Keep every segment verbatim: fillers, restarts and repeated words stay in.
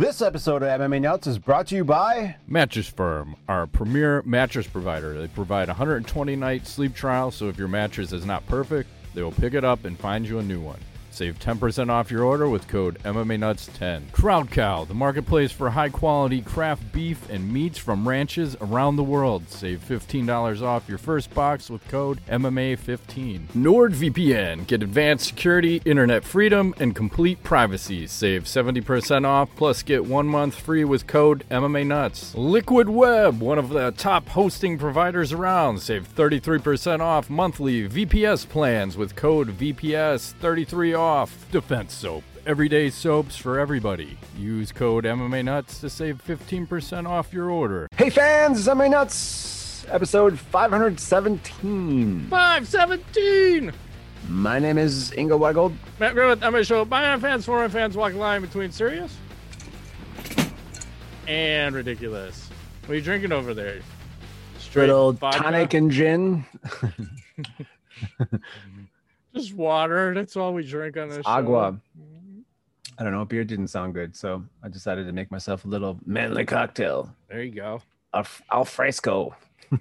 This episode of M M A Nuts is brought to you by Mattress Firm, our premier mattress provider. They provide a one hundred twenty night sleep trial, so if your mattress is not perfect, they will pick it up and find you a new one. Save ten percent off your order with code M M A Nuts ten. Crowd Cow, the marketplace for high-quality craft beef and meats from ranches around the world. Save fifteen dollars off your first box with code M M A fifteen. NordVPN, get advanced security, internet freedom, and complete privacy. Save seventy percent off, plus get one month free with code M M A Nuts. Liquid Web, one of the top hosting providers around. Save thirty-three percent off monthly V P S plans with code V P S thirty-three off. Defense Soap, everyday soaps for everybody. Use code M M A Nuts to save fifteen percent off your order. Hey fans, it's M M A Nuts, episode five seventeen. five seventeen! My name is Ingo Weigold. Matt Griffith, M M A Show. My fans, foreign fans, walking line between serious and ridiculous. What are you drinking over there? Straight Good old vodka? tonic and gin. Just water. That's all we drink on this show. Agua. I don't know, beer didn't sound good, so I decided to make myself a little manly cocktail. There you go. Al, al fresco.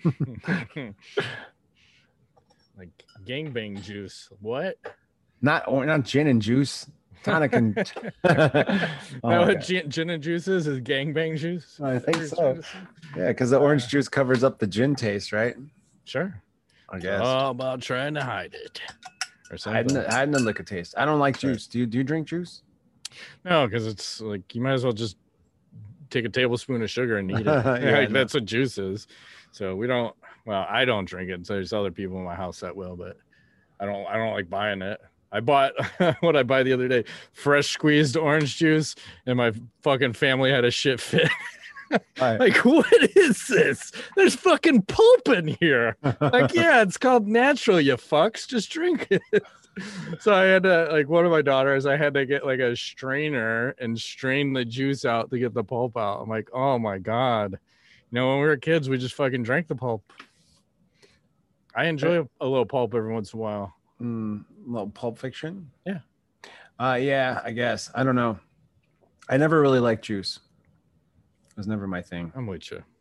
Like gangbang juice. What? Not or not gin and juice. Tonic and Oh, oh, what gin, gin and juice is? Is gangbang juice? I think so. Yeah, because the orange juice covers up the gin taste, right? Sure. I guess. All about trying to hide it. Or something. Hiding the, hiding the liquor taste. I don't like juice. Do you do you drink juice? No, because it's like you might as well just take a tablespoon of sugar and eat it. Yeah, Yeah, like, I know. that's what juice is. So we don't. Well, I don't drink it. So there's other people in my house that will, but I don't. I don't like buying it. I bought what I buy the other day: fresh squeezed orange juice, and my fucking family had a shit fit. Right. Like, what is this? There's fucking pulp in here. Like, yeah, it's called natural, you fucks. Just drink it. So I had to, like, one of my daughters, I had to get like a strainer and strain the juice out to get the pulp out. I'm like, oh my God. You know, when we were kids, we just fucking drank the pulp. I enjoy a, a little pulp every once in a while. Mm, little Pulp Fiction. Yeah. Uh, yeah, I guess. I don't know. I never really liked juice. It was never my thing. I'm with you.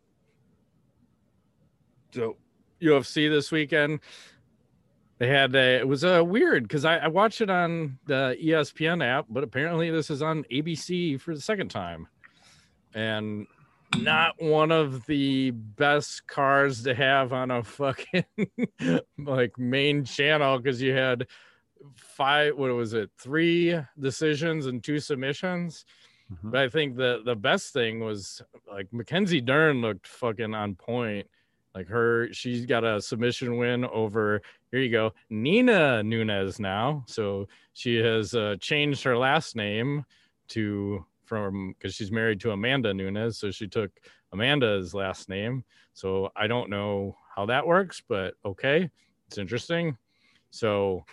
So U F C this weekend, they had a, it was uh, weird because I, I watched it on the E S P N app, but apparently this is on A B C for the second time, and not one of the best cars to have on a fucking like main channel, because you had five, what was it, three decisions and two submissions. Mhm. But I think the the best thing was like Mackenzie Dern looked fucking on point. Like her, she's got a submission win over, here you go, Nina Nunes now. So she has uh, changed her last name to from, because she's married to Amanda Nunes. So she took Amanda's last name. So I don't know how that works, but okay, it's interesting. So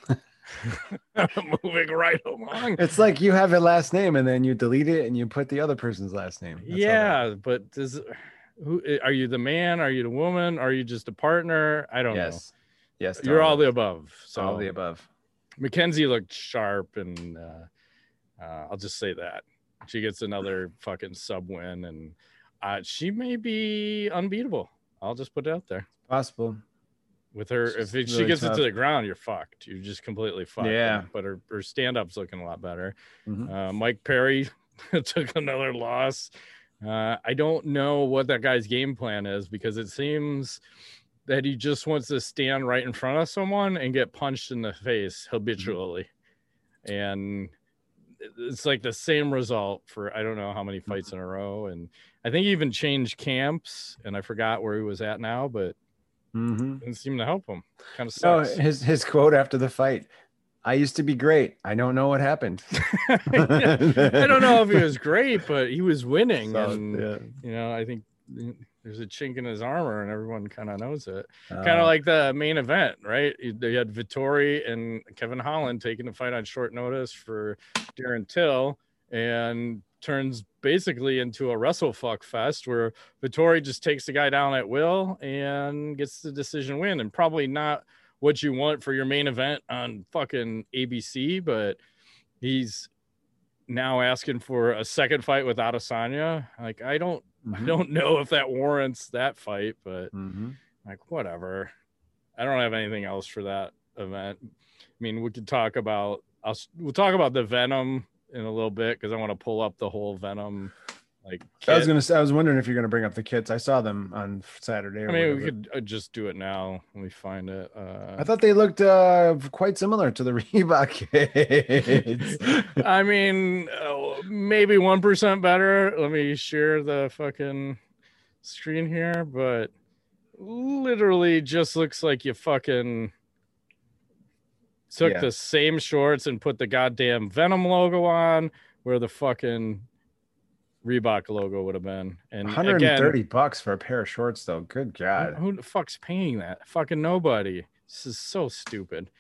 moving right along. It's like you have a last name and then you delete it and you put the other person's last name. That's how Yeah, but does who are you, the man? Are you the woman? Are you just a partner? I that- don't Yes. Yes. know. You're all totally. the above. So all the above. Mackenzie looked sharp, and uh, uh, I'll just say that she gets another fucking sub win, and uh, she may be unbeatable. I'll just put it out there. Possible. With her, She's if it, she really gets tough. it to the ground, you're fucked. You're just completely fucked. Yeah. But her, her stand-up's looking a lot better. Mhm. Uh, Mike Perry took another loss. Uh, I don't know what that guy's game plan is, because it seems that he just wants to stand right in front of someone and get punched in the face habitually. And it's like the same result for I don't know how many fights in a row. And I think he even changed camps, and I forgot where he was at now, but Mhm. didn't seem to help him. Kind of No, sucks. his his quote after the fight: "I used to be great. I don't know what happened." I don't know if he was great, but he was winning. So, and yeah. you know, I think there's a chink in his armor, and everyone kind of knows it. Uh, Kind of like the main event, right? They had Vittori and Kevin Holland taking the fight on short notice for Darren Till, and turns basically into a wrestle fuck fest where Vittori just takes the guy down at will and gets the decision win. And probably not what you want for your main event on fucking A B C, but he's now asking for a second fight with Adesanya. Like, I don't, Mhm. I don't know if that warrants that fight, but Mhm. like, whatever. I don't have anything else for that event. I mean, we could talk about, I'll, we'll talk about the Venom in a little bit because I want to pull up the whole Venom like kit. I was gonna say, I was wondering if you're gonna bring up the kits. I saw them on Saturday. Or I mean, whatever. we could uh, just do it now. Let me find it. Uh, I thought they looked uh, quite similar to the Reebok kits. I mean, uh, maybe one percent better. Let me share the fucking screen here, but literally just looks like you fucking took Yeah. the same shorts and put the goddamn Venom logo on where the fucking Reebok logo would have been. And one hundred thirty again, bucks for a pair of shorts, though. Good God. who, who the fuck's paying that? Fucking nobody. This is so stupid.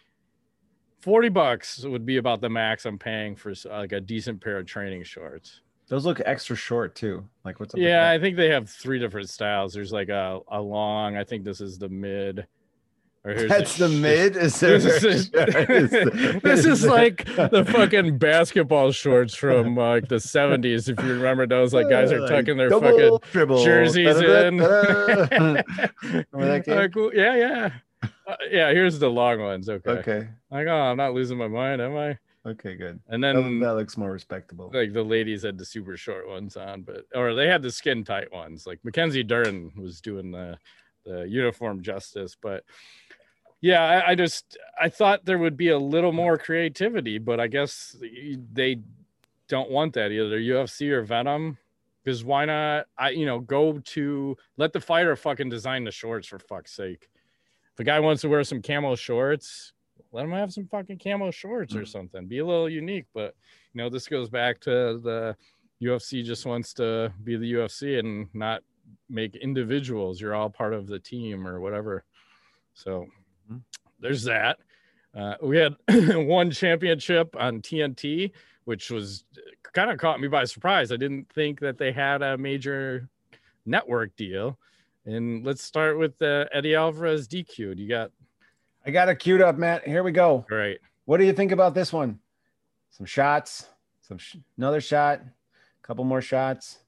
forty bucks would be about the max I'm paying for like a decent pair of training shorts. Those look extra short too. Like what's up? with Yeah, that? I think they have three different styles. There's like a, a long, I think this is the mid. Or here's That's the sh- mid. Is there This is, this is like the fucking basketball shorts from uh, like the seventies. If you remember those, like guys are Like tucking their double fucking dribble. jerseys in. Da-da-da-da. Remember that game? Like, well, yeah, yeah, uh, yeah. Here's the long ones. Okay. Okay. Like, oh, I'm not losing my mind, am I? Okay, good. And That, then that looks more respectable. like the ladies had the super short ones on, but or they had the skin tight ones. Like Mackenzie Dern was doing the the uniform justice, but yeah, I, I just I thought there would be a little more creativity, but I guess they don't want that either. U F C or Venom, because why not? I you know go to let the fighter fucking design the shorts for fuck's sake. If a guy wants to wear some camo shorts, let him have some fucking camo shorts or something. Be a little unique, but you know, this goes back to the U F C just wants to be the U F C and not make individuals. You're all part of the team or whatever. So mm-hmm. There's that. Uh, we had one championship on T N T, which was kind of caught me by surprise. I didn't think that they had a major network deal. And let's start with uh, Eddie Alvarez D Q'd. You got I got it queued up, Matt. Here we go. Right. What do you think about this one? Some shots, some sh- another shot, a couple more shots.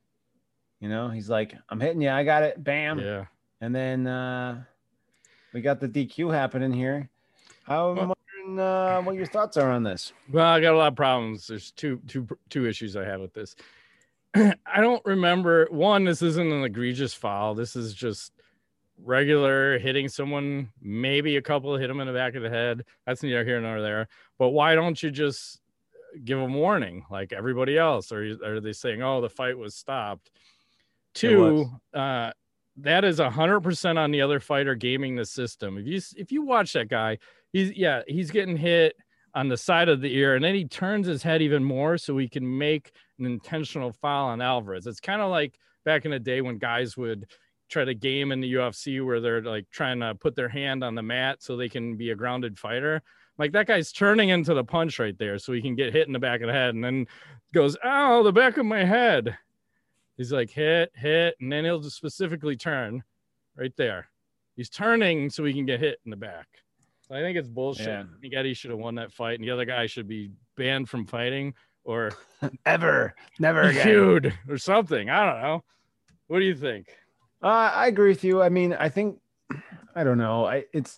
You know, he's like, I'm hitting you. I got it. Bam. Yeah. And then uh, we got the D Q happening here. How Well, I'm wondering uh, what your thoughts are on this. Well, I got a lot of problems. There's two, two, two issues I have with this. I don't remember. One, this isn't an egregious foul. This is just regular hitting someone, maybe a couple hit them in the back of the head. That's neither here nor there. But why don't you just give them warning like everybody else? Or are they saying, oh, the fight was stopped? Two, uh, that is one hundred percent on the other fighter gaming the system. If you if you watch that guy, he's yeah, he's getting hit on the side of the ear, and then he turns his head even more so he can make an intentional foul on Alvarez. It's kind of like back in the day when guys would try to game in the U F C where they're like trying to put their hand on the mat so they can be a grounded fighter. Like that guy's turning into the punch right there so he can get hit in the back of the head and then goes, ow, the back of my head. He's like, hit, hit, and then he'll just specifically turn right there. He's turning so he can get hit in the back. So I think it's bullshit. Yeah. I think Eddie should have won that fight, and the other guy should be banned from fighting or Ever, never again. feud or something. I don't know. What do you think? Uh, I agree with you. I mean, I think, I don't know. I it's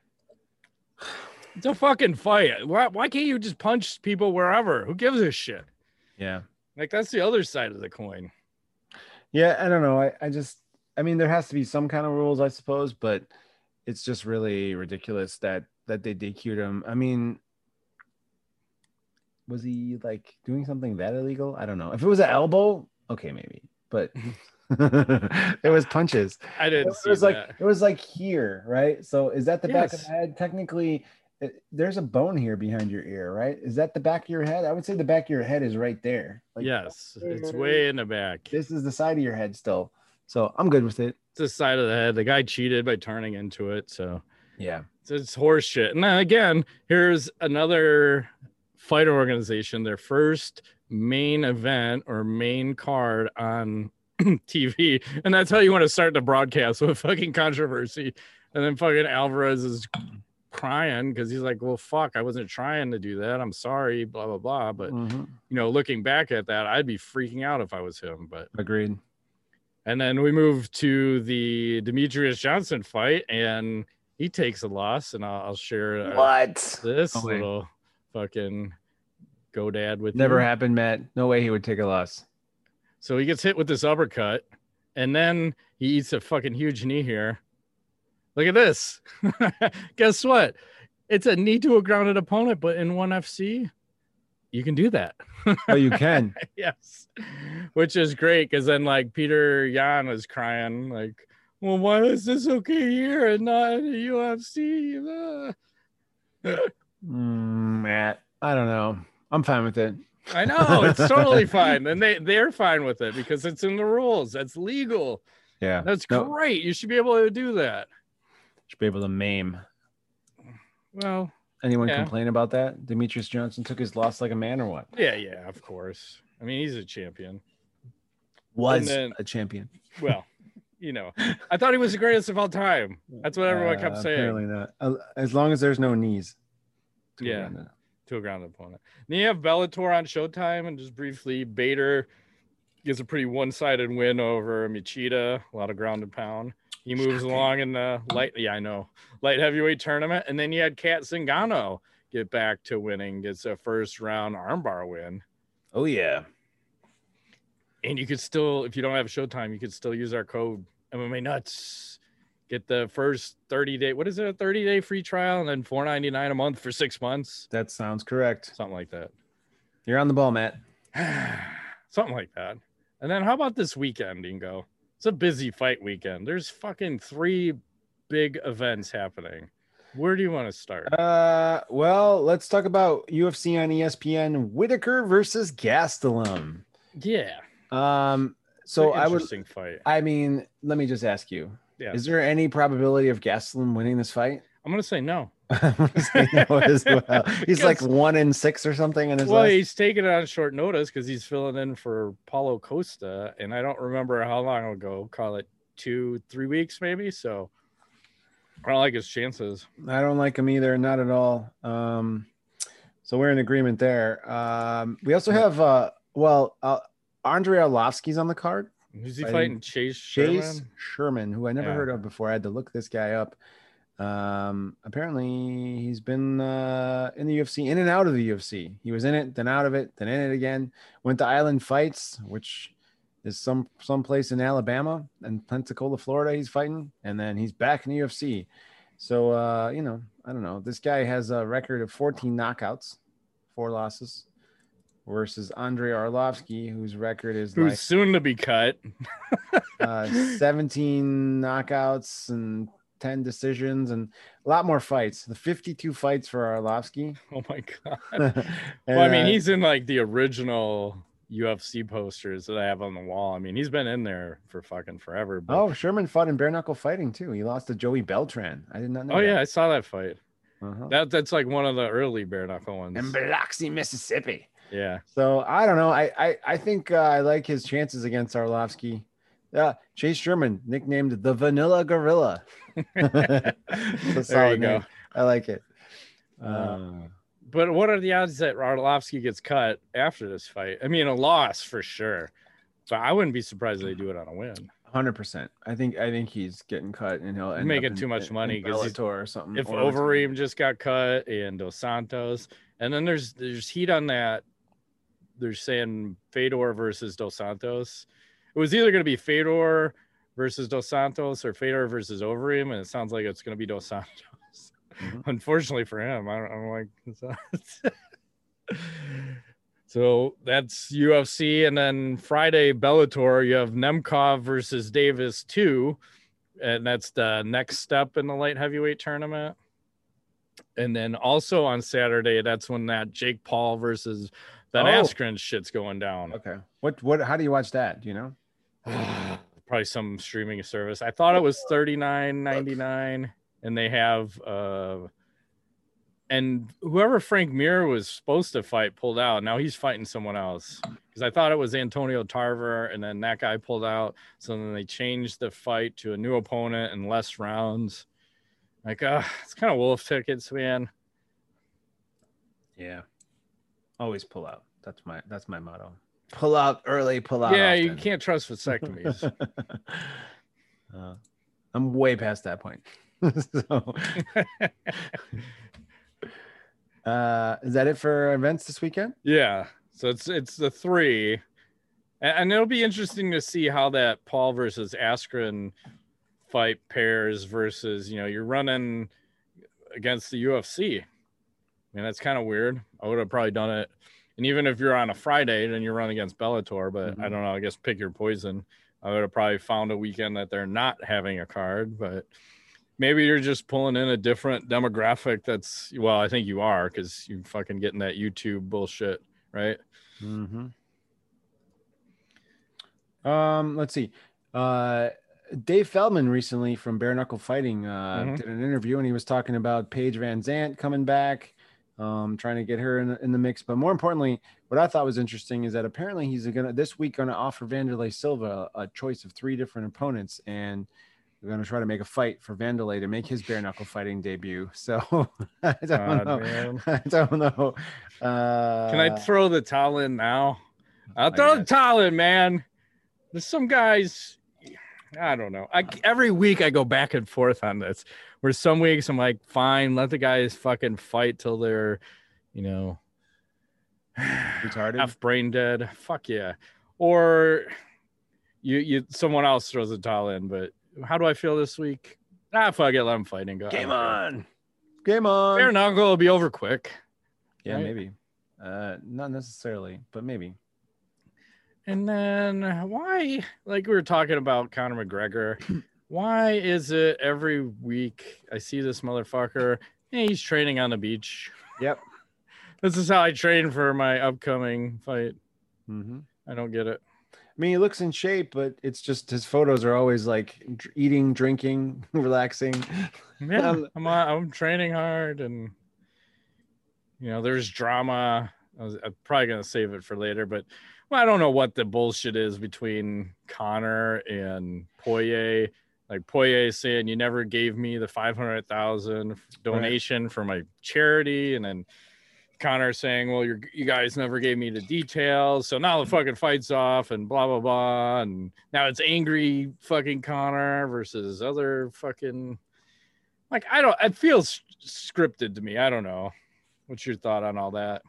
It's a fucking fight. Why, why can't you just punch people wherever? Who gives a shit? yeah. Like, that's the other side of the coin. Yeah, I don't know. I, I just, I mean, there has to be some kind of rules, I suppose, but it's just really ridiculous that that they D Q'd him. I mean, was he like doing something that illegal? I don't know. If it was an elbow, okay, maybe, but it was punches. I didn't It see was like that. it was like here, right? So is that the back of Yes. the head? Technically, it, there's a bone here behind your ear, right? Is that the back of your head? I would say the back of your head is right there. Like, Yes, it's way in the back. this is the side of your head still. So I'm good with it. It's the side of the head. The guy cheated by turning into it, so Yeah. it's, it's horse shit. And then again, here's another fighter organization, their first main event or main card on T V, and that's how you want to start the broadcast with fucking controversy. And then fucking Alvarez is crying because he's like, well, fuck, I wasn't trying to do that. I'm sorry, blah, blah, blah. But, Mm-hmm. you know, looking back at that, I'd be freaking out if I was him. But Agreed. And then we move to the Demetrius Johnson fight, and he takes a loss. And I'll, I'll share uh, what this oh, little fucking go dad with never you. happened, Matt. No way he would take a loss. So he gets hit with this uppercut, and then he eats a fucking huge knee here. Look at this. Guess what? It's a knee to a grounded opponent, but in one F C, you can do that. Oh, you can. Yes. Which is great because then, like, Peter Yan is crying, like, well, why is this okay here and not in the U F C? mm, Matt, I don't know. I'm fine with it. I know. It's totally fine. And they, they're fine with it because it's in the rules. That's legal. Yeah. That's no. great. You should be able to do that. Should be able to maim. Well, anyone yeah. complain about that? Demetrius Johnson took his loss like a man or what? Yeah, yeah, of course. I mean, he's a champion. Was then, a champion. Well, you know, I thought he was the greatest of all time. That's what everyone kept uh, saying. Apparently not. As long as there's no knees. To yeah, to a grounded opponent. Then you have Bellator on Showtime, and just briefly, Bader gets a pretty one-sided win over Machida, a lot of grounded pound. He moves Shocking. along in the light, yeah, I know, light heavyweight tournament. And then you had Kat Zingano get back to winning, gets a first round armbar win. Oh, yeah. And you could still, if you don't have Showtime, you could still use our code M M A Nuts. Get the first thirty day, what is it, a thirty day free trial, and then four ninety-nine a month for six months. That sounds correct. Something like that. You're on the ball, Matt. Something like that. And then how about this weekend, Dingo? It's a busy fight weekend. There's fucking three big events happening. Where do you want to start? Uh, well, let's talk about U F C on E S P N. Whitaker versus Gastelum. Yeah. Um. So I would. Interesting fight. I mean, let me just ask you. Yeah. Is there any probability of Gastelum winning this fight? I'm gonna say no. I'm gonna say no as well. He's because, like one in six or something in his. Well, last... he's taking it on short notice because he's filling in for Paulo Costa, and I don't remember how long ago. Call it two, three weeks, maybe. So I don't like his chances. I don't like him either, not at all. Um, so we're in agreement there. Um, we also have, uh, well, uh, Andrei Arlovsky's on the card. Who's he fighting? fighting? Chase Sherman? Chase Sherman, who I never yeah. heard of before. I had to look this guy up. Um, apparently he's been uh, in the U F C, in and out of the U F C. He was in it, then out of it, then in it again. Went to Island Fights, which is some someplace in Alabama, and Pensacola, Florida. He's fighting, and then he's back in the U F C. So uh, you know, I don't know. This guy has a record of fourteen knockouts, four losses, versus Andrei Arlovsky, whose record is who's like, soon to be cut. uh, seventeen knockouts and ten decisions and a lot more fights. The fifty-two fights for Arlovsky. Oh my god. and, well, I mean, uh, he's in like the original U F C posters that I have on the wall. I mean, he's been in there for fucking forever. But... Oh, Sherman fought in bare knuckle fighting too. He lost to Joey Beltran. I did not know. Oh that. yeah, I saw that fight. Uh-huh. That that's like one of the early bare knuckle ones. In Biloxi, Mississippi. Yeah. So I don't know. I I, I think uh, I like his chances against Arlovsky. Uh, Chase Sherman, nicknamed the Vanilla Gorilla. There you name. go. I like it. Uh, uh, but what are the odds that Arlovsky gets cut after this fight? I mean, a loss for sure, but I wouldn't be surprised if they do it on a win. one hundred percent. I think I think he's getting cut, and he'll end making up in, too much in, money in because Bellator or something. If or Overeem just got cut and Dos Santos, and then there's there's heat on that. They're saying Fedor versus Dos Santos. It was either going to be Fedor versus Dos Santos or Fedor versus Overeem, and it sounds like it's going to be Dos Santos. Mm-hmm. Unfortunately for him, I don't, I don't like. So that's U F C, and then Friday Bellator, you have Nemkov versus Davis two, and that's the next step in the light heavyweight tournament. And then also on Saturday, that's when that Jake Paul versus Ben oh. Askren shit's going down. Okay. What what? How do you watch that? Do you know? Probably some streaming service. I thought it was thirty-nine ninety-nine, and they have uh, and whoever Frank Mir was supposed to fight pulled out. Now he's fighting someone else because I thought it was Antonio Tarver, and then that guy pulled out. So then they changed the fight to a new opponent and less rounds. Like, uh, it's kind of wolf tickets, man. Yeah. Always pull out. That's my that's my motto. Pull out early, pull out Yeah, often. you can't trust vasectomies. uh, I'm way past that point. so, uh, is that it for events this weekend? Yeah. So it's it's the three. And, and it'll be interesting to see how that Paul versus Askren fight pairs versus, you know, you're running against the U F C. I mean, that's kind of weird. I would have probably done it. And even if you're on a Friday, then you run against Bellator. But mm-hmm. I don't know. I guess pick your poison. I would have probably found a weekend that they're not having a card. But maybe you're just pulling in a different demographic. That's, well, I think you are, because you're fucking getting that YouTube bullshit, right? Mm-hmm. Um, let's see. Uh, Dave Feldman recently from Bare Knuckle Fighting uh, mm-hmm. did an interview, and he was talking about Paige Van Zant coming back, um, trying to get her in, in the mix. But more importantly, what I thought was interesting is that apparently he's gonna this week going to offer Vanderlei Silva a, a choice of three different opponents, and we're going to try to make a fight for Vanderlei to make his Bare Knuckle Fighting debut. So I don't God, know. Man. I don't know. Uh, Can I throw the towel in now? I'll throw the towel in, man. There's some guys. I don't know. I, every week I go back and forth on this, where some weeks I'm like, fine, let the guys fucking fight till they're, you know, retarded, half brain dead. Fuck yeah. Or you, you, someone else throws the towel in. But how do I feel this week? Ah, fuck it, let them fight and go. Game on. Game on. Bare Knuckle will be over quick. Yeah, right? Maybe. Uh, not necessarily, but maybe. And then why, like we were talking about Conor McGregor, why is it every week I see this motherfucker, hey, he's training on the beach. Yep. This is how I train for my upcoming fight. Mm-hmm. I don't get it. I mean, he looks in shape, but it's just his photos are always like eating, drinking, relaxing. Yeah, um, I'm, I'm training hard, and, you know, there's drama. I was, I'm probably going to save it for later, but well, I don't know what the bullshit is between Conor and Poirier. Like Poirier saying, you never gave me the five hundred thousand donation right. for my charity. And then Conor saying, well, you're, you guys never gave me the details. So now the fucking fight's off and blah, blah, blah. And now it's angry fucking Conor versus other fucking, like, I don't, it feels scripted to me. I don't know. What's your thought on all that?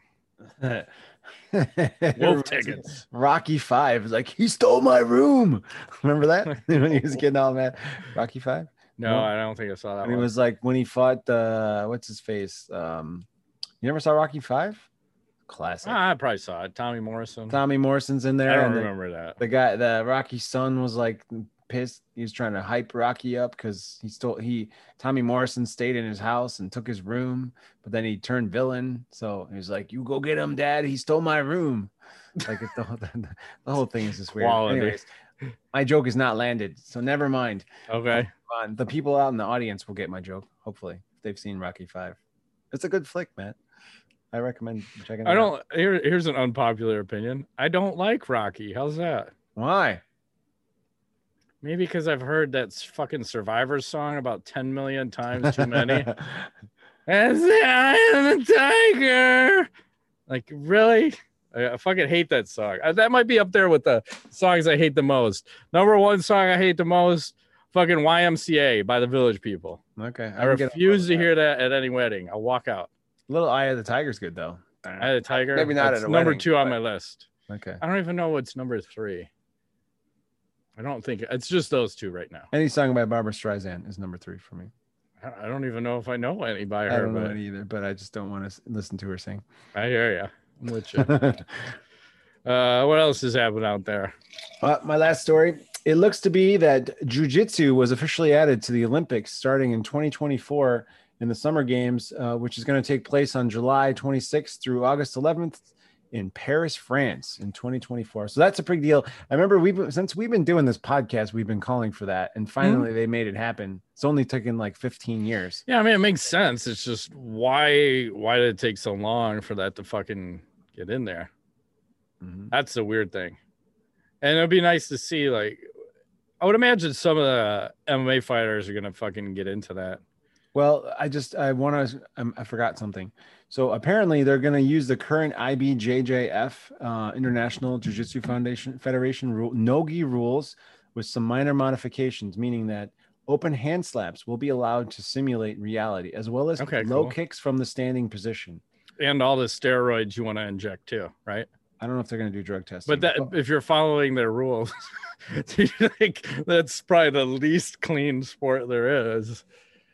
Wolf tickets. Rocky Five is like, he stole my room. Remember that when he was getting all mad? Rocky Five? No, no, I don't think I saw that. And one. It was like when he fought uh what's his face? Um, you never saw Rocky Five? Classic. Ah, I probably saw it. Tommy Morrison. Tommy Morrison's in there. I don't and remember the, that. The guy, the Rocky's son, was like pissed. He was trying to hype Rocky up because he stole. He Tommy Morrison stayed in his house and took his room, but then he turned villain. So he was like, "You go get him, Dad. He stole my room." Like it's the, the, the whole thing is just weird. Quality. Anyways, my joke is not landed, so never mind. Okay. On. The people out in the audience will get my joke. Hopefully, if they've seen Rocky Five. It's a good flick, Matt. I recommend checking it I don't. out. Here, here's an unpopular opinion. I don't like Rocky. How's that? Why? Maybe because I've heard that fucking Survivor song about ten million times too many. As I am a tiger. Like, really? I, I fucking hate that song. I, that might be up there with the songs I hate the most. Number one song I hate the most, fucking Y M C A by the Village People. Okay. I, I refuse to hear that at any wedding. I'll walk out. Little Eye of the Tiger's good, though. Eye of the Tiger? Maybe not That's at a number wedding, two on my list. Okay. I don't even know what's number three. I don't think it's just those two right now. Any song by Barbara Streisand is number three for me. I don't even know if I know any by her. I don't know but... any either, but I just don't want to listen to her sing. I hear you. I'm with you. uh, what else is happening out there? Uh, my last story. It looks to be that jiu-jitsu was officially added to the Olympics starting in twenty twenty-four in the Summer Games, uh, which is going to take place on July twenty-sixth through August eleventh in Paris, France in twenty twenty-four. So that's a big deal. I remember we've since we've been doing this podcast, we've been calling for that. And finally mm-hmm. they made it happen. It's only taken like fifteen years. Yeah, I mean, it makes sense. It's just why why did it take so long for that to fucking get in there? Mm-hmm. That's the weird thing. And it'd be nice to see, like, I would imagine some of the M M A fighters are gonna fucking get into that. Well, I just I want to um, I forgot something. So apparently they're going to use the current I B J J F uh, International Jiu-Jitsu Foundation Federation rule Nogi rules with some minor modifications, meaning that open hand slaps will be allowed to simulate reality, as well as Okay, low cool. kicks from the standing position. And all the steroids you want to inject too, right? I don't know if they're going to do drug testing. But that, if you're following their rules, like, that's probably the least clean sport there is.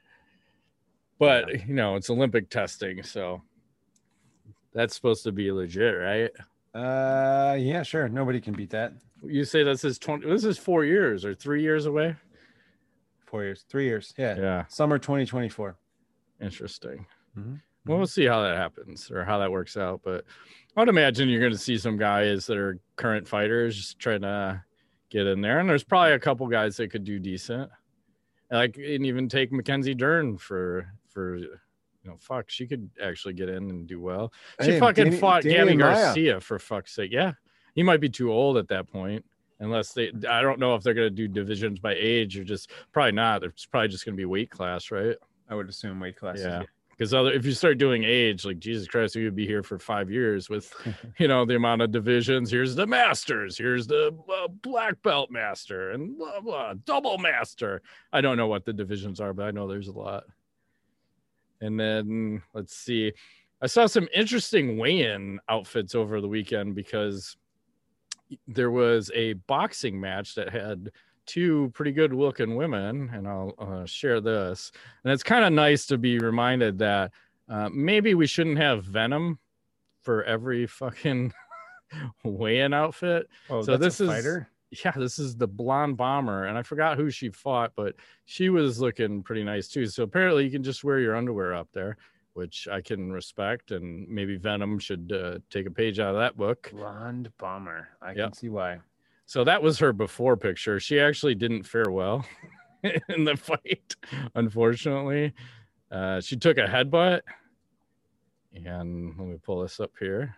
But, yeah. you know, it's Olympic testing, so that's supposed to be legit, right? Uh, yeah, sure. Nobody can beat that. You say this is twenty. This is four years or three years away. Four years, three years. Yeah, yeah. Summer twenty twenty-four. Interesting. Mm-hmm. Well, we'll see how that happens or how that works out. But I would imagine you're going to see some guys that are current fighters just trying to get in there, and there's probably a couple guys that could do decent. Like, and even take Mackenzie Dern for for you know, fuck, she could actually get in and do well. She hey, fucking Danny, fought Danny Garcia Maya. For fuck's sake. Yeah, he might be too old at that point, unless they. I don't know if they're gonna do divisions by age or just probably not. It's probably just gonna be weight class, right? I would assume weight class. Yeah. Because other, if you start doing age, like, Jesus Christ, we would be here for five years with, you know, the amount of divisions. Here's the masters. Here's the uh, black belt master and blah, blah, double master. I don't know what the divisions are, but I know there's a lot. And then let's see. I saw some interesting weigh-in outfits over the weekend because there was a boxing match that had two pretty good looking women, and I'll uh, share this. And it's kind of nice to be reminded that uh, maybe we shouldn't have Venom for every fucking weigh-in outfit. Oh, so that's this a is fighter? Yeah, this is the blonde bomber, and I forgot who she fought, but she was looking pretty nice too. So apparently you can just wear your underwear up there, which I can respect, and maybe Venom should uh, take a page out of that book. Blonde bomber. I Yep. can see why. So that was her before picture. She actually didn't fare well in the fight, unfortunately. Uh, she took a headbutt. And let me pull this up here.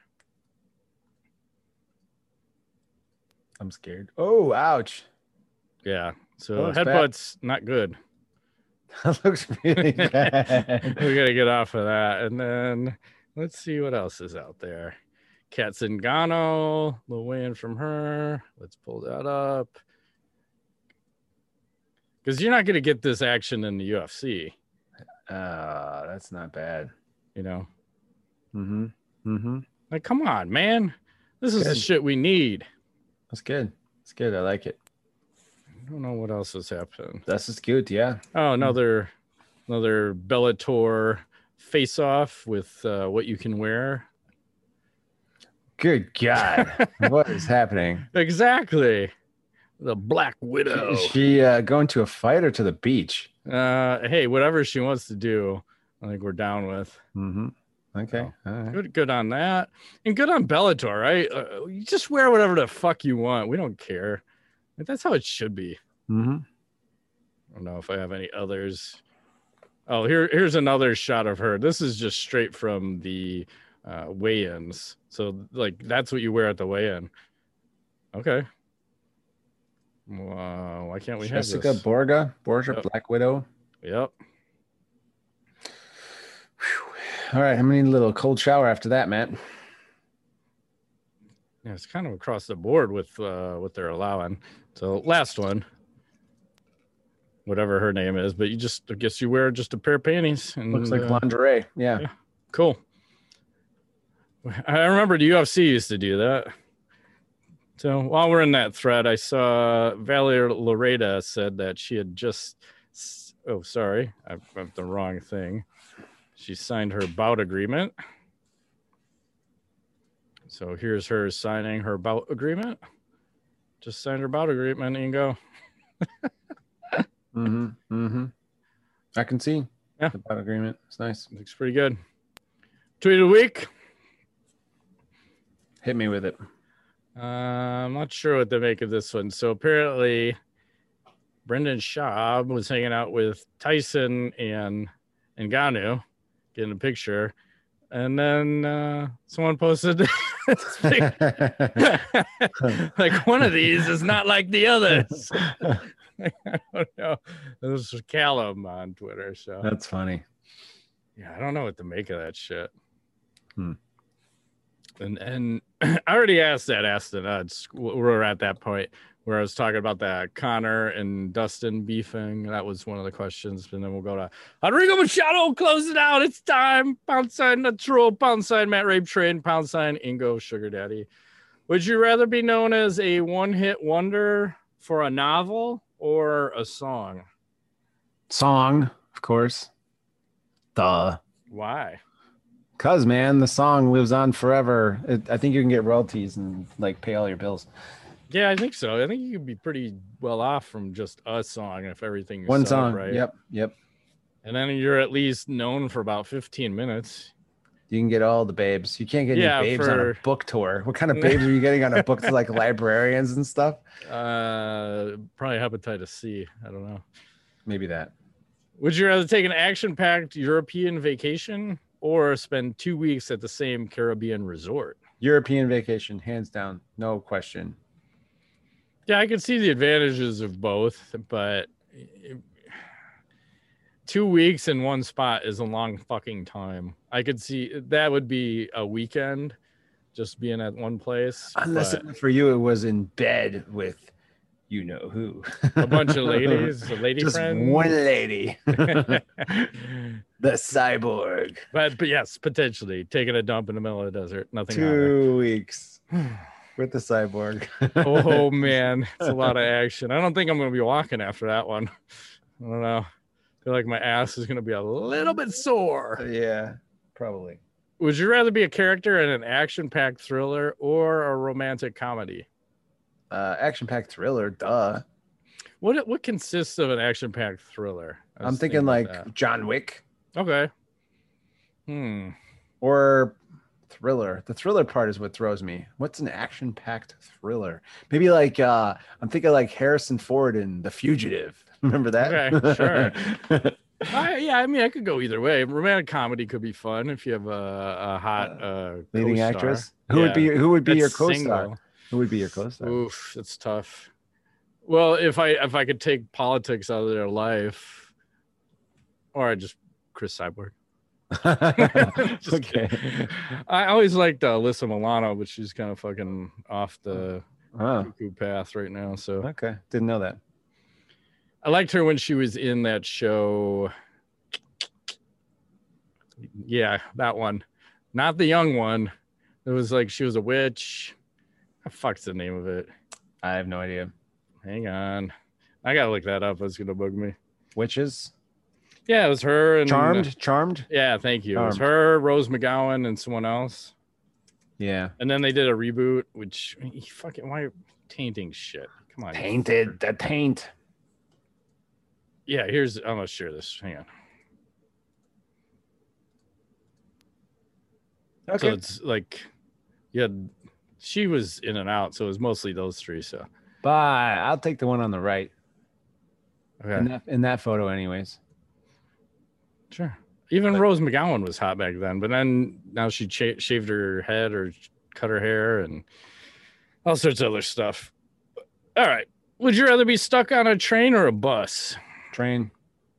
I'm scared. Oh, ouch. Yeah. So looks headbutt's bad. Not good. That looks really bad. We got to get off of that. And then let's see what else is out there. Kat Zingano, little weigh-in from her. Let's pull that up. Because you're not going to get this action in the U F C. Uh, that's not bad. You know? Mm-hmm. Mm-hmm. Like, come on, man. This is good. The shit we need. That's good. That's good. I like it. I don't know what else has happened. That's just good, yeah. Oh, another, another Bellator face-off with uh, what you can wear. Good God. What is happening? Exactly. The Black Widow. Is she uh, going to a fight or to the beach? Uh, hey, whatever she wants to do, I think we're down with. Mm-hmm. Okay. So, all right. Good, good on that. And good on Bellator, right? Uh, you just wear whatever the fuck you want. We don't care. That's how it should be. Mm-hmm. I don't know if I have any others. Oh, here, here's another shot of her. This is just straight from the uh weigh-ins, so like that's what you wear at the weigh-in. Okay. Wow, why can't we Jessica have this? Borga Borgia yep. Black Widow. Yep. Whew. All right, how many little cold shower after that, Matt? Yeah, it's kind of across the board with uh what they're allowing. So last one, whatever her name is, but you just I guess you wear just a pair of panties and looks like uh, lingerie. Yeah. yeah, cool. I remember the U F C used to do that. So while we're in that thread, I saw Valerie Loretta said that she had just, oh, sorry, I've got the wrong thing. She signed her bout agreement. So here's her signing her bout agreement. Just signed her bout agreement and go. mm-hmm. Mm-hmm. I can see yeah. the bout agreement. It's nice. Looks pretty good. Tweet of the week. Hit me with it. Uh, I'm not sure what to make of this one. So apparently, Brendan Schaub was hanging out with Tyson and Ngannou, getting a picture, and then uh, someone posted this picture. Like, one of these is not like the others. I don't know. This was Callum on Twitter. So That's funny. Yeah, I don't know what to make of that shit. Hmm. And and I already asked that Aston Nuts. We're at that point where I was talking about that Connor and Dustin beefing. That was one of the questions. And then we'll go to Rodrigo Machado, close it out. It's time. Pound sign Natural, pound sign Matt Rape Train, pound sign Ingo Sugar Daddy. Would you rather be known as a one-hit wonder for a novel or a song? Song, of course. Duh. Why? Cause man, the song lives on forever. It, I think you can get royalties and like pay all your bills. Yeah, I think so. I think you could be pretty well off from just a song if everything One set up song. right. Yep. Yep. And then you're at least known for about fifteen minutes. You can get all the babes. You can't get Yeah, any babes for- on a book tour. What kind of babes are you getting on a book to like librarians and stuff? Uh, probably hepatitis C. I don't know. Maybe that. Would you rather take an action-packed European vacation or spend two weeks at the same Caribbean resort? European vacation, hands down, no question. Yeah, I could see the advantages of both, but two weeks in one spot is a long fucking time. I could see that would be a weekend, just being at one place. Unless but it, for you, it was in bed with you know who. a bunch of ladies, a lady Just friend. one lady. The cyborg. But but yes, potentially taking a dump in the middle of the desert. Nothing. Two weeks with the cyborg. Oh man, it's a lot of action. I don't think I'm gonna be walking after that one. I don't know. I feel like my ass is gonna be a little bit sore. Yeah, probably. Would you rather be a character in an action-packed thriller or a romantic comedy? Uh, action-packed thriller, duh. What what consists of an action-packed thriller? I was I'm thinking about like that. John Wick Okay. Hmm. or thriller. The thriller part is what throws me. What's an action-packed thriller? Maybe like uh, I'm thinking like Harrison Ford in The Fugitive. Remember that? Okay, sure. I, yeah, I mean, I could go either way. Romantic comedy could be fun if you have a, a hot uh, Leading co-star. actress. Who Yeah, would be who would be your that's co-star? single. Who would be your co-star? Oof, it's tough. Well, if I if I could take politics out of their life, or I just Chris Cyborg. Just Okay. kidding. I always liked uh, Alyssa Milano, but she's kind of fucking off the Oh, cuckoo path right now. So okay. Didn't know that. I liked her when she was in that show. Yeah, that one. Not the young one. It was like she was a witch. What the fuck's the name of it? I have no idea. Hang on. I gotta look that up. It's gonna bug me. Witches? Yeah, it was her and Charmed? Charmed? Yeah, thank you. It was Charmed. her, Rose McGowan, and someone else. Yeah. And then they did a reboot, which fucking why are you tainting shit? Come on. you Tainted. fucker. The taint. Yeah, here's I'm gonna share this. Hang on. So Okay. it's like, yeah, she was in and out, so it was mostly those three. So Bye. I'll take the one on the right. okay, In that in that photo, anyways. sure. Even But- Rose McGowan was hot back then, but then now she cha- shaved her head or cut her hair and all sorts of other stuff. All right, would you rather be stuck on a train or a bus? Train.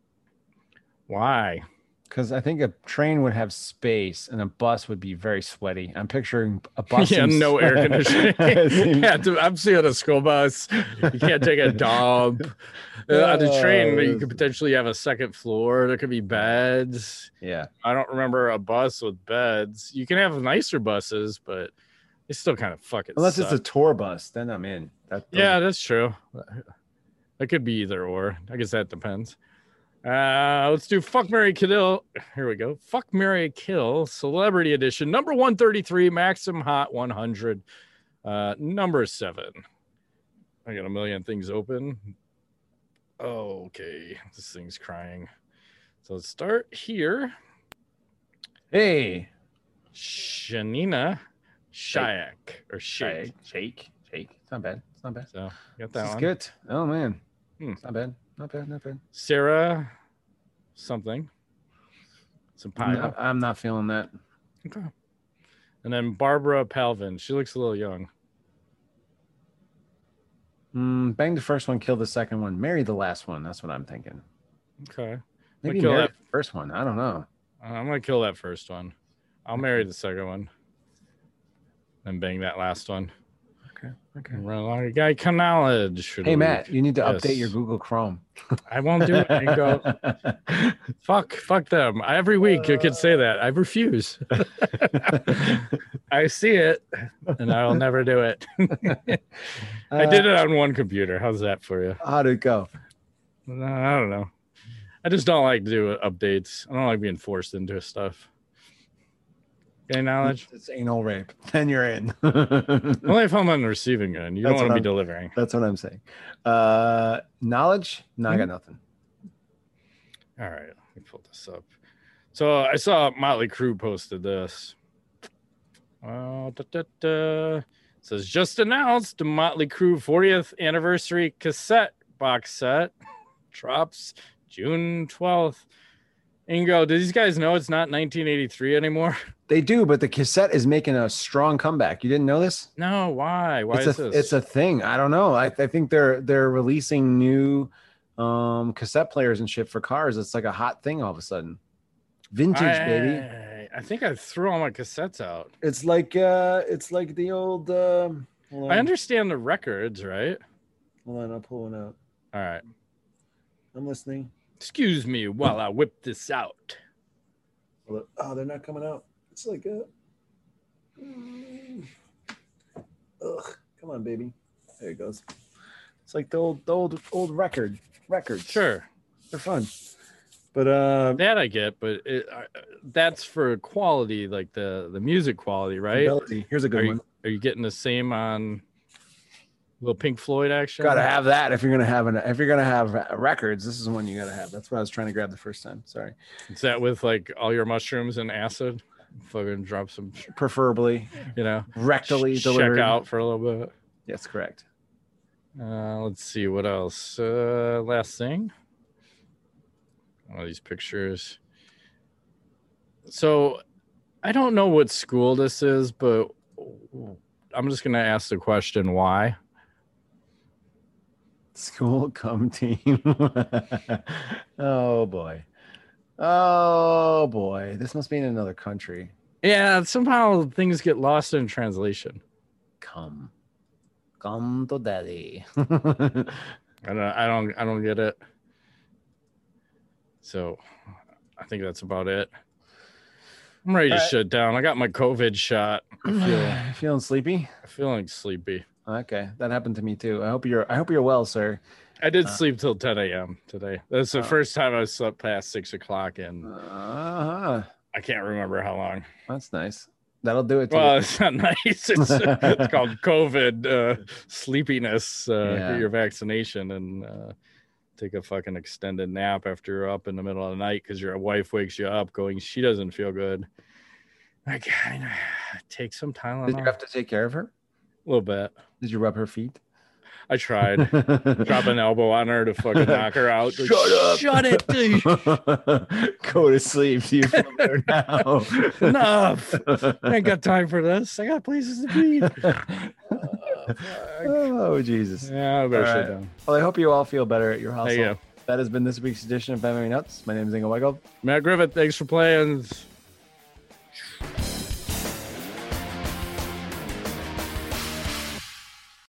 Why? Because I think a train would have space and a bus would be very sweaty. I'm picturing a bus. Yeah, seems- no air conditioning. It seems- Yeah, dude, I'm seeing a school bus. You can't take a dump. Uh, on the train, you could potentially have a second floor. There could be beds. yeah. I don't remember a bus with beds. You can have nicer buses, but they still kind of fucking Unless suck. it's a tour bus, then I'm in. That Yeah, that's true. It could be either or. I guess that depends. Uh, let's do fuck, marry, kill. Here we go. Fuck, marry, kill. Celebrity edition. Number one thirty-three. Maxim Hot one hundred. Uh, number seven. I got a million things open. Oh, okay. This thing's crying. So let's start here. Hey. Shanina Shayak or Shake. Shake. Shake. Shake. It's not bad. It's not bad. So got that This is one. good. Oh man. Hmm. It's not bad. Not bad. Not bad. Sarah something. Some I'm pie. not, I'm not feeling that. Okay. And then Barbara Palvin. She looks a little young. Mm, bang the first one, kill the second one, marry the last one. That's what I'm thinking. Okay. Maybe kill marry that the first one. I don't know. I'm gonna kill that first one. I'll marry the second one. And bang that last one. Okay. Okay. Run along a guy knowledge. Hey Matt, you need to yes. update your Google Chrome. I won't do it. And go. fuck, fuck them. Every week you could say that. I refuse. I see it, and I will never do it. I did it on one computer. How's that for you? How'd it go? No, I don't know. I just don't like to do updates. I don't like being forced into stuff. Okay, knowledge? It's anal rape. Then you're in. Only if I'm on the receiving end. You That's don't want to be I'm, delivering. That's what I'm saying. Uh, knowledge? No, mm-hmm. I got nothing. All right. Let me pull this up. So I saw Motley Crue posted this. Uh, da, da, da. It says, just announced the Motley Crue fortieth anniversary cassette box set drops June twelfth. Ingo, do these guys know it's not nineteen eighty-three anymore? They do, but the cassette is making a strong comeback. You didn't know this? No, why? Why it's is a, this? It's a thing. I don't know. I, I think they're they're releasing new um, cassette players and shit for cars. It's like a hot thing all of a sudden. Vintage, I, baby. I think I threw all my cassettes out. It's like uh, it's like the old. Uh, I understand the records, right? Hold on, I'll pull one out. All right, I'm listening. Excuse me while I whip this out. Oh, they're not coming out. It's like a. Ugh, come on, baby. There it goes. It's like the old, the old, old record records. Sure, they're fun. But uh, that I get, but it, uh, that's for quality, like the the music quality, right? Ability. Here's a good are one. You, are you getting the same on little Pink Floyd action? Gotta have that if you're gonna have an if you're gonna have records. This is one you gotta have. That's what I was trying to grab the first time. Sorry. Is that with like all your mushrooms and acid? Fucking drop some, preferably, you know, rectally sh- delivered. Check out for a little bit. Yes, correct. Uh, let's see what else. Uh, last thing. All these pictures. So, I don't know what school this is, but I'm just gonna ask the question: why? School come team. Oh boy. Oh boy, this must be in another country. Yeah, somehow things get lost in translation. Come, come to daddy. I don't, I don't, I don't get it. So, I think that's about it. I'm ready to right. shut down. I got my COVID shot. I feel, feeling sleepy. I'm feeling sleepy. Okay, that happened to me too. I hope you're. I hope you're well, sir. I did uh, sleep till ten a.m. today. That's the uh, first time I slept past six o'clock, and uh-huh. I can't remember how long. That's nice. That'll do it. Well, it's not nice. It's, it's called COVID uh, sleepiness. Uh, yeah. Get your vaccination and uh, take a fucking extended nap after you're up in the middle of the night because your wife wakes you up going, she doesn't feel good. I kind of take some Tylenol. Did you have to take care of her? A little bit. Did you rub her feet? I tried. Drop an elbow on her to fucking knock her out. Shut like, up. Shut it, dude. Go to sleep. Do you feel better now? Enough. I ain't got time for this. I got places to be. Oh, oh, Jesus. Yeah, I better right. shut down. Well, I hope you all feel better at your household. There you go. That has been this week's edition of M M A Nuts. My name is Ingo Weigel. Matt Griffith, thanks for playing.